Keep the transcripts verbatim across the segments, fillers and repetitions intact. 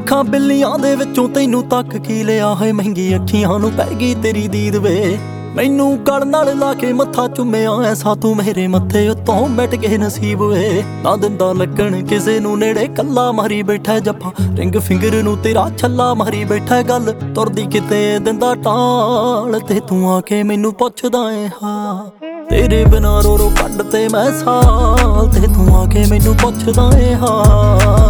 ਲੱਖਾਂ ਬਿੱਲੀਆਂ ਦੇ ਵਿੱਚੋਂ ਤੈਨੂੰ ਤੱਕ ਕੀ ਲਿਆ ਹੈ। ਮਹਿੰਗੀ ਅੱਖੀਆਂ ਨੂੰ ਪੈ ਗਈ ਤੇਰੀ ਦੀਦ ਵੇ। ਮੈਨੂੰ ਗਲ ਨਾਲ ਲਾ ਕੇ ਮੱਥਾ ਚੁੰਮਿਆ ਐਸਾ ਤੂੰ ਮੇਰੇ ਮੱਥੇ ਉੱਤੋਂ ਮਿਟ ਕੇ ਨਸੀਬ ਵੇ। ਨਾ ਦਿੰਦਾ ਲੱਗਣ ਕਿਸੇ ਨੂੰ ਨੇੜੇ ਕੱਲਾ ਮਾਰੀ ਬੈਠਾ ਜੱਫਾ। ਰਿੰਗ ਫਿੰਗਰ ਨੂੰ ਤੇਰਾ ਛੱਲਾ ਮਾਰੀ ਬੈਠਾ। ਗੱਲ ਤੁਰਦੀ ਕਿਤੇ ਦਿੰਦਾ ਟਾਲ ਤੇ ਤੂੰ ਆ ਕੇ ਮੈਨੂੰ ਪੁੱਛਦਾ ਏ ਹਾਂ। ਤੇਰੇ ਬਿਨਾਂ ਰੋ ਰੋ ਕੱਢ ਤੇ ਮੈਂ ਸਾਲ ਤੇ ਤੂੰ ਆ ਕੇ ਮੈਨੂੰ ਪੁੱਛਦਾ ਏ ਹਾਂ।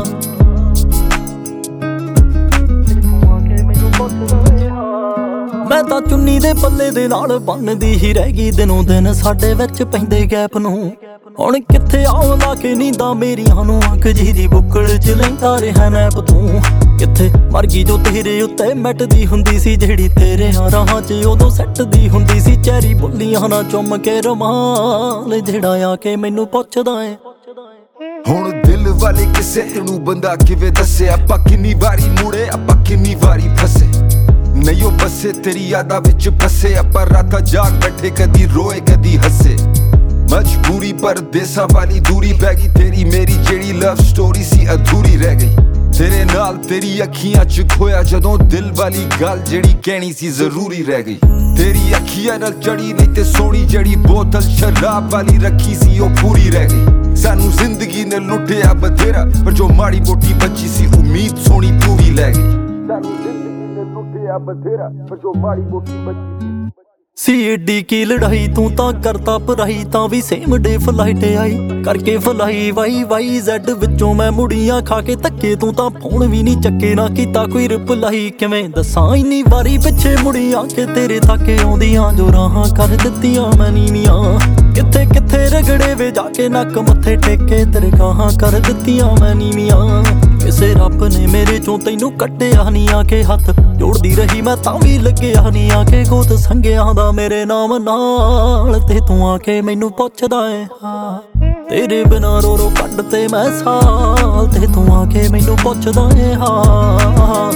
ਮੈਂ ਤਾਂ ਚੁੰਨੀ ਦੇ ਪੱਲੇ ਦੇ ਨਾਲ ਬਣਦੀ ਹੀ ਰਹਿ ਗਈ ਦਿਨੋਂ ਦਿਨ ਸਾਡੇ ਵਿੱਚ ਪੈਂਦੇ ਗੈਪ ਨੂੰ। ਹੁਣ ਕਿੱਥੇ ਆਉਂ ਲਾ ਕੇ ਨੀਂਦਾਂ ਮੇਰੀਆਂ ਨੂੰ ਅੱਖ ਜੀ ਦੀ ਬੁੱਕਲ ਚ ਲੈਂਦਾ ਰਿਹਾ ਨੈਪ ਤੂੰ। ਕਿੱਥੇ ਮਰ ਗਈ ਜੋ ਤੇਰੇ ਉੱਤੇ ਮਿਟਦੀ ਹੁੰਦੀ ਸੀ ਜਿਹੜੀ ਤੇਰੇ ਰਾਹਾਂ ਚ ਉਦੋਂ ਸੱਟਦੀ ਹੁੰਦੀ ਸੀ। ਚੈਰੀ ਬੁੱਲੀਆਂ ਨਾ ਚੁੰਮ ਕੇ ਰੁਮਾਲ ਜਿਹੜਾ ਆ ਕੇ ਮੈਨੂੰ ਪੁੱਛਦਾ ਏ। ਹੁਣ ਦਿਲ ਵਾਲੇ ਕਿਸੇ ਨੂੰ ਬੰਦਾ ਕਿਵੇਂ ਦੱਸੇ। ਆਪਾਂ ਕਿੰਨੀ ਵਾਰੀ ਮੁੜੇ ਆਪਾਂ ਕਿੰਨੀ ਵਾਰੀ ਫਸੇ। ਨਹੀਂ ਉਹ ਬਸੇ ਤੇਰੀ ਯਾਦਾਂ ਵਿੱਚ ਫਸੇ। ਆਪਾਂ ਰਾਤਾਂ ਜਾਗ ਬੈਠੇ ਕਦੀ ਰੋਏ ਕਦੀ ਹੱਸੇ। ਮਜਬੂਰੀ ਪਰਦੇਸਾਂ ਵਾਲੀ ਦੂਰੀ ਪੈ ਗਈ। ਤੇਰੀ ਮੇਰੀ ਜਿਹੜੀ ਲਵ ਸਟੋਰੀ ਸੀ ਅਧੂਰੀ ਰਹਿ ਗਈ। ਤੇਰੇ ਨਾਲ ਤੇਰੀ ਅੱਖੀਆਂ ਚ ਖੋਇਆ ਜਦੋਂ ਦਿਲ ਵਾਲੀ ਗੱਲ ਜਿਹੜੀ ਕਹਿਣੀ ਸੀ ਜ਼ਰੂਰੀ ਰਹਿ ਗਈ। ਤੇਰੀ ਅੱਖੀਆਂ ਨਾਲ ਚੜੀ ਨਹੀਂ ਤੇ ਸੋਹਣੀ ਜਿਹੜੀ ਬੋਤਲ ਸ਼ਰਾਬ ਵਾਲੀ ਰੱਖੀ ਸੀ ਉਹ ਪੂਰੀ ਰਹਿ ਗਈ। ਸਾਨੂੰ ਜ਼ਿੰਦਗੀ ਨੇ ਲੁੱਟਿਆ ਬਥੇਰਾ ਪਰ ਜੋ ਮਾੜੀ ਮੋਟੀ ਬੱਚੀ ਸੀ ਉਮੀਦ ਸੋਹਣੀ ਤੂੰ ਵੀ ਲੈ ਗਈ। ਸਾਨੂੰ ਜ਼ਿੰਦਗੀ ਨੇ ਲੁੱਟਿਆ ਬਥੇਰਾ ਪਰ ਜੋ ਮਾੜੀ ਮੋਟੀ ਬੱਚੀ ਸੀ ਏਡੀ ਕੀ ਲੜਾਈ ਤੂੰ ਤਾਂ ਕਰਤਾ ਪਰਾਈ ਤਾਂ ਵੀ ਸੇਮ ਡੇ ਫਲਾਈਟ ਆਈ ਕਰਕੇ ਫਲਾਈ ਵਾਈ ਵਾਈ ਜ਼ੈਡ ਵਿੱਚੋਂ ਮੈਂ ਮੁੜੀਆਂ ਖਾ ਕੇ ਧੱਕੇ। ਤੂੰ ਤਾਂ ਫੋਨ ਵੀ ਨਹੀਂ ਚੱਕੇ ਨਾ ਕੀਤਾ ਕੋਈ ਰਿਪਲਾਈ। ਕਿਵੇਂ ਦੱਸਾਂ ਇੰਨੀ ਵਾਰੀ ਪਿੱਛੇ ਮੁੜੀਆਂ ਕਿ ਤੇਰੇ ਤੱਕ ਆਉਂਦੀਆਂ ਜੋ ਰਾਹਾਂ ਕਰ ਦਿੱਤੀਆਂ ਮੈਂ ਨੀਵੀਆਂ। ਕਿੱਥੇ ਕਿੱਥੇ ਰਗੜੇ ਵੇ ਜਾ ਕੇ ਨੱਕ ਮੱਥੇ ਟੇਕੇ ਤੇਰੇ ਗਾਹਾਂ ਕਰ ਦਿੱਤੀਆਂ ਮੈਂ ਨੀਵੀਆਂ। ਕਿਸੇ ਰੱਬ ਨੇ ਮੇਰੇ ਚੋਂ ਤੈਨੂੰ ਕੱਢਿਆ ਨਹੀਂ ਆ ਕੇ ਹੱਥ ਜੋੜਦੀ ਰਹੀ ਮੈਂ ਤਾਂ ਵੀ ਲੱਗਿਆ ਨਹੀਂ ਆ ਕੇ ਗੋਤ ਸੰਗਿਆਂ ਦਾ ਮੇਰੇ ਨਾਮ ਨਾਲ ਤੇ ਤੂੰ ਆ ਕੇ ਮੈਨੂੰ ਪੁੱਛਦਾ ਏ ਹਾਂ। ਤੇਰੇ ਬਿਨਾਂ ਰੋ ਰੋ ਕੱਢ ਤੇ ਮੈਂ ਸਾਲ ਤੇ ਤੂੰ ਆ ਕੇ ਮੈਨੂੰ ਪੁੱਛਦਾ ਏ ਹਾਂ।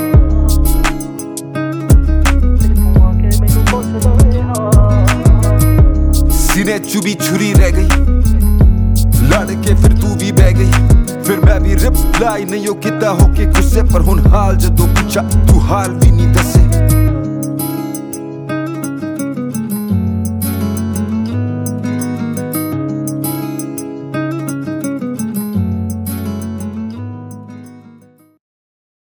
ਸੀਨੇ ਚ ਵੀ ਛੁਰੀ ਰਹਿ ਗਈ ਲੜ ਕੇ ਫਿਰ ਤੂੰ ਵੀ ਬਹਿ ਗਈ। ਫਿਰ ਮੈਂ ਵੀ ਰਿਪਲਾਈ ਨਹੀਂ ਉਹ ਕੀਤਾ ਹੋ ਕੇ ਗੁੱਸੇ ਪਰ ਹੁਣ ਹਾਲ ਜਦੋਂ ਪੁੱਛਾ ਤੂੰ ਹਾਲ ਵੀ ਨਹੀਂ